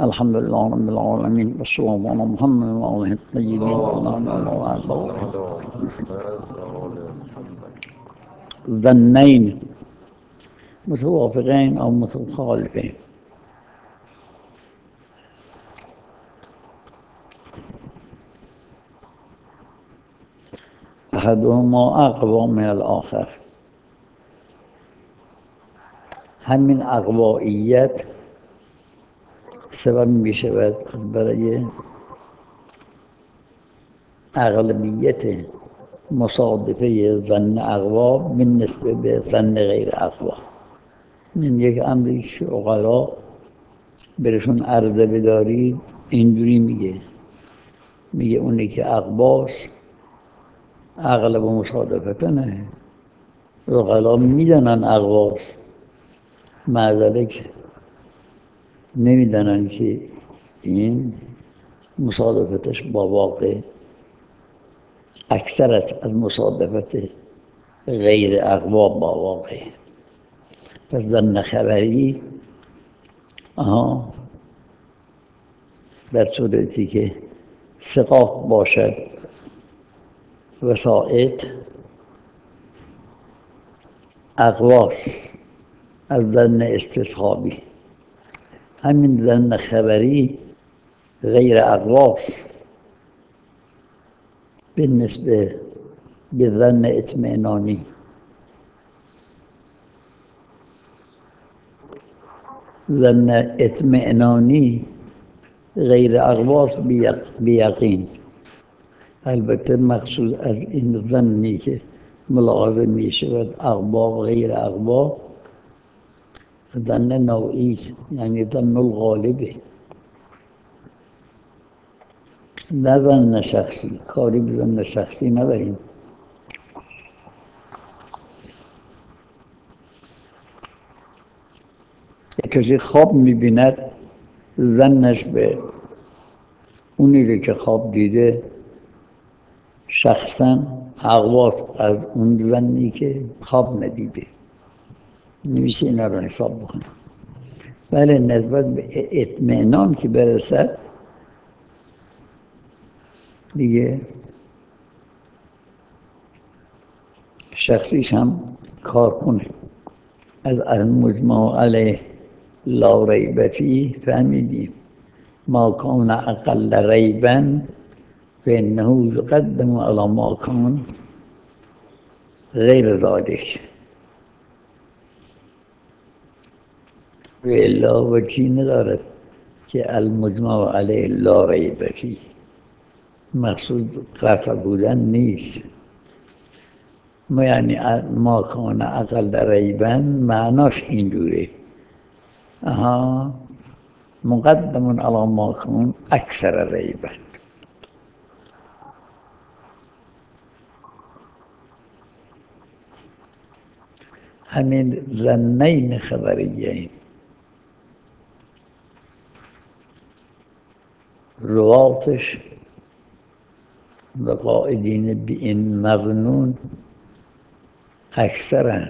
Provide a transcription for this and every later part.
الحمد لله رب العالمين والصلاة على محمد وآله الطيبين الطاهرين. ظنين متوافقين أو متخالفين. أحدهما أقوى من الآخر. همین اقوائیت سبب می شود برای اغلبیت مصادفه ظن اقوا بالنسبه به ظن غیر اقوا. این یک امری که عقلا برشون عرضه بدارید اینجوری میگه اونی که اقواست اغلب مصادفتنه. عقلا میدانن اقواست، مع ذلک نمیدانن که این مصادفتش با واقع اکثر از مصادفت غیر اقوا با واقع. پس ظن خبری در صورتی که ثقات باشد وسائط اقواس از ظن استصحابی. همین ظن خبری غیر اقواس بالنسبه به ظن اطمئنانی. ظن اطمئنانی غیر اقواس بیقین. البته مقصود از این ظنی که ملاحظه می شود اقوا و غیر اقوا ظن نوعی است، یعنی ظن الغالبه، نه ظن شخصی. کاری به ظن شخصی نداریم. کسی خواب می‌بیند ظنش به اونی که خواب دیده شخصاً اقواس از اون ظنی که خواب ندیده. نمیشه اینا رو حساب بکنه. بله نسبت به اطمینان که برسد دیگه شخصیش هم کار کنه. از المجمع علیه لا ریب فیه فهمیدیم ما کان اقل ریبا فانه یقدم علی ما کان غیر ذلک. و الا وجهی ندارد که المجمع علیه لا ریب فیه مقصود قطع بودن نیست. یعنی ما کان اقل ریبا معناش اینجوره مقدم علی ما کان اکثر ریبا. همین ظنین خبریین رواتش و قائلین به این مظنون اکثرا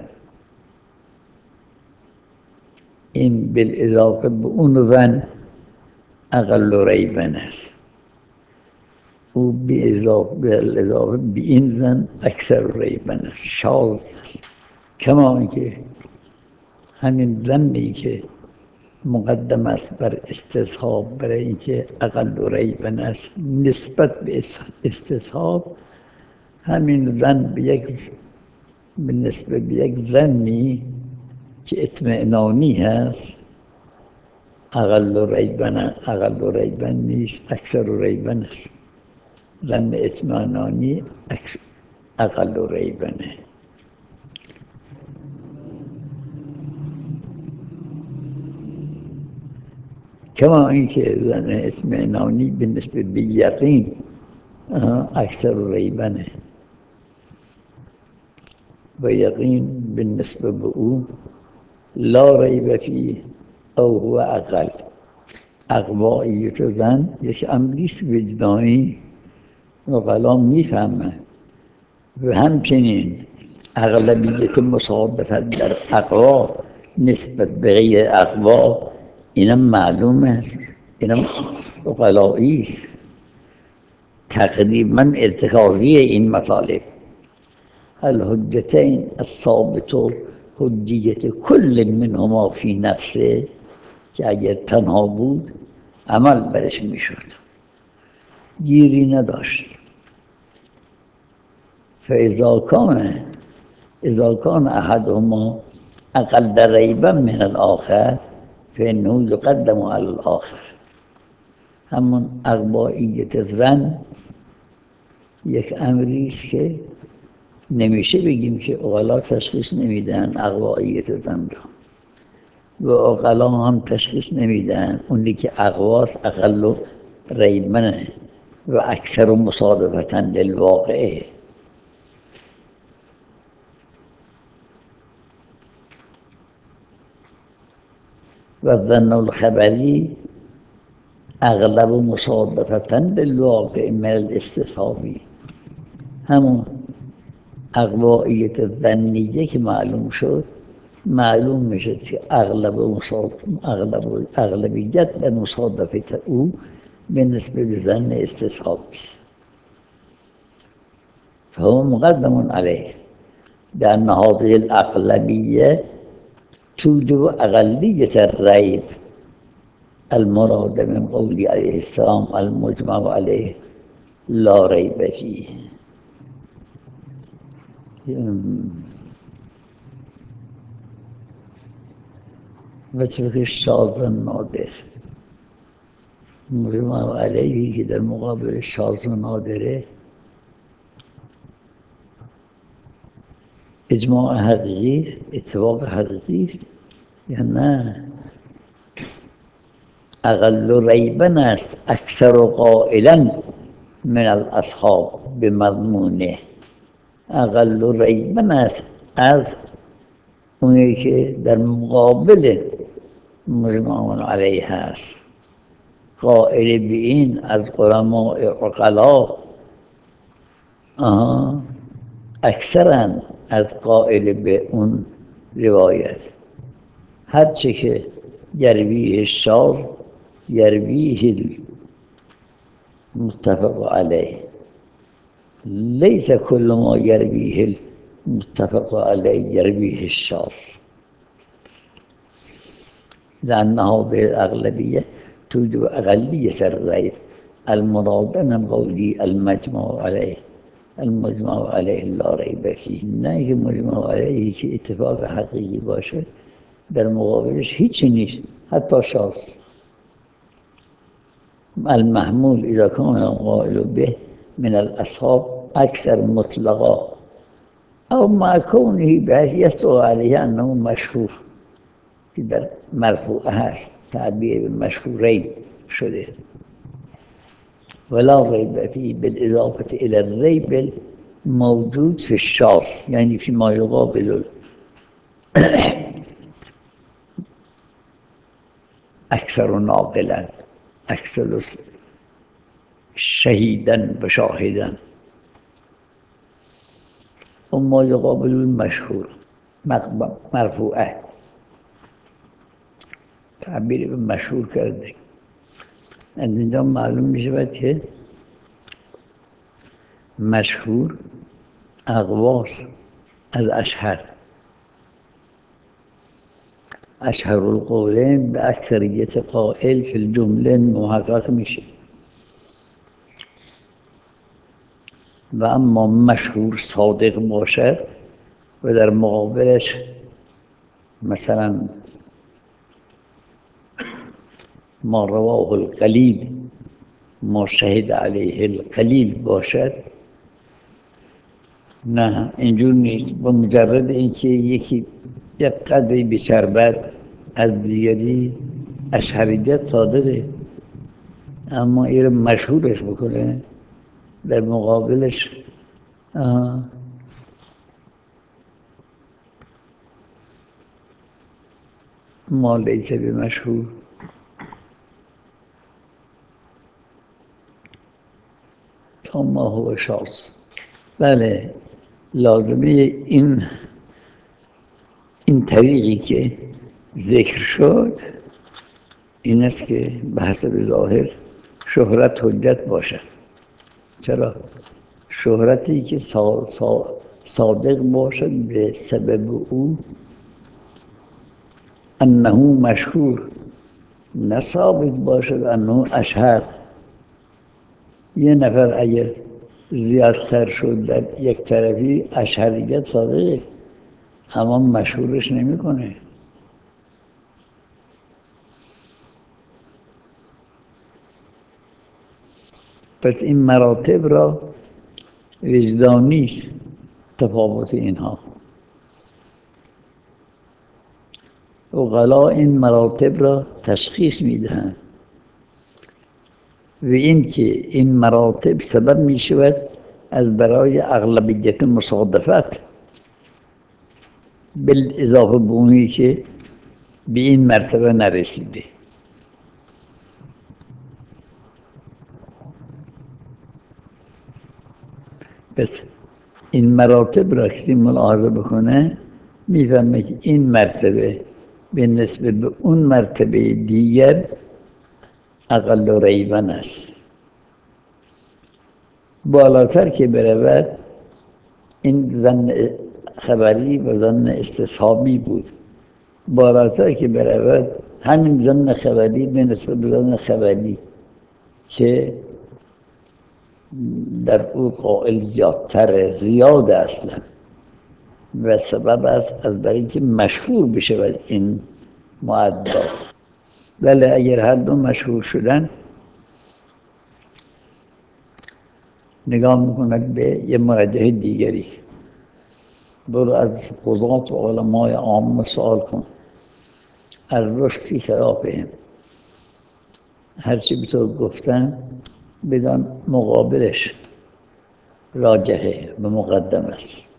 این بالاضافه به اون ظن اقل ریبن است. او بالاضافه به این ظن اکثر ریبن است، شاذ است. کما اینکه همین ظنی که مقدم است بر استصحاب برای اینکه اقل ریبن است نسبت به استصحاب، همین ظن بالنسبه به یک ظنی که اطمئنانی هست اقل ریبن نیست، اکثر ریبن است. ظن اطمئنانی اقل ریبنه. کما اینکه ظن اطمئنانی بالنسبه به یقین اکثر ریبنه و یقین بالنسبه به او لا ریب فیه او هو اقل. اقواییت ظن یک امریست وجدانی عقلا میفهمن و همچنین اغلبیت مصادفت در اقوا نسبت به غیر اقوا اینم معلوم است. اینم اقلایی است تقریبا ارتکازی این مطالب. الحجتین الثابت حجیت کل منهما فی نفسه، که اگر تنها بود عمل برش میشد، گیری نداشت. فاذا کان احدهما اقل ریبا من الاخر فانه یقدم علی الاخر. همون اقبائیت ظن یک امری است که نمیشه بگیم که عقلا تشخیص نمیدن اقبائیت ظن رو، و عقلا هم تشخیص نمیدن اونی که اقواس اقل ریبنه و اکثر مصادفتا للواقعه. و الظن الخبری اغلب مصادفتا للواقع من الاستصحابی. همون اقوائیت ظنیه که معلوم شد، معلوم میشد که اغلبیت در مصادفت او به نسبت ظن استصحابی است. فهو مقدم علیه لأن هذه الأغلبية توجب أقلية الريب المراد من قول عليه السلام المجمع عليه لا ريب فيه. وترك الشاذ النادر مجمع عليه که در مقابل الشاذ نادره اجماع حقیقی، اتفاق حقیقی یا نه؟ اقل ریبا است اکثر قائلا من الاصحاب بمضمونه. اقل ریبا است از اونی که در مقابل مجمع علیه هست. قائل به این از علماء عقلا اکثرا از قائل به اون روایت، هرچه که یرویه الشاذ یرویه المتفق علیه، لیس کل ما یرویه المتفق علیه یرویه الشاذ. لأن هذه الأغلبية توجب أقلية الريب المراد من قوله المجمع عليه لا ريب فيه. نه که مجمع علیه که اتفاق حقیقی باشه در مقابلش هیچی نیست، حتی شاذ. المحمول اذا كان القائل به من الاصحاب اكثر مطلقا او مع كونه بحيث يصدق عليه انه مشهور، که در مرفوع هست، تعبیر مشهورین شده. ولا ريب فيه بالإضافة إلى الريب الموجود في الشاذ، يعني فيما يقابل أكثر ناقلا، أكثر شهيدا وشاهدا، وما يقابل المشهور مرفوعه. تعبیر به مشهور کرده. از اینجا معلوم می شود که مشهور اقواس از اشهر القولین به اکثریت قائل فی الجمله محقق میشه. و اما مشهور صادق باشد و در مقابلش مثلا ما رواه القلیل، ما شهد علیه القلیل باشد، نه اینجور نیست. با مجرد اینکه یکی یک قدری بشربت از دیگری اشهریت صادقه، اما این مشهورش بکنه در مقابلش ما لیس بمشهور. ما هو شاذ. بله، لازمه این طریقی که ذکر شد این است که به حسب ظاهر شهرت حجت باشد. چرا؟ شهرتی که صادق باشد به سبب او انه مشهور، نه ثابت باشد انه اشهر. یه نفر اگر زیادتر شد در یک طرفی اشهریت صادقه، اما مشهورش نمیکنه. پس این مراتب را وجدانی است تفاوت اینها. عقلا این مراتب را تشخیص میدهند و این که این مراتب سبب می شود از برای اغلبیت مصادفت، بالاضافه به اونی که به این مرتبه نرسیده. پس این مراتب را که ملاحظه بکنه میفهمه که این مرتبه به نسبت به اون مرتبه دیگر اقل ریبن است. بالاتر که برود این ظن خبری و ظن استصحابی بود. بالاتر که برود همین ظن خبری به نسبت به ظن خبری که در او قائل زیاد اصلا و سبب است از برای اینکه مشهور بشود این معدا. ولی اگر هر دو مشهور شدن نگاه میکند به یه مرجح دیگری. برو از قضات و علمای عام سوال کن، الرشدی خلافهم، هرچی به تو گفتن بدان مقابلش راجحه و مقدم است.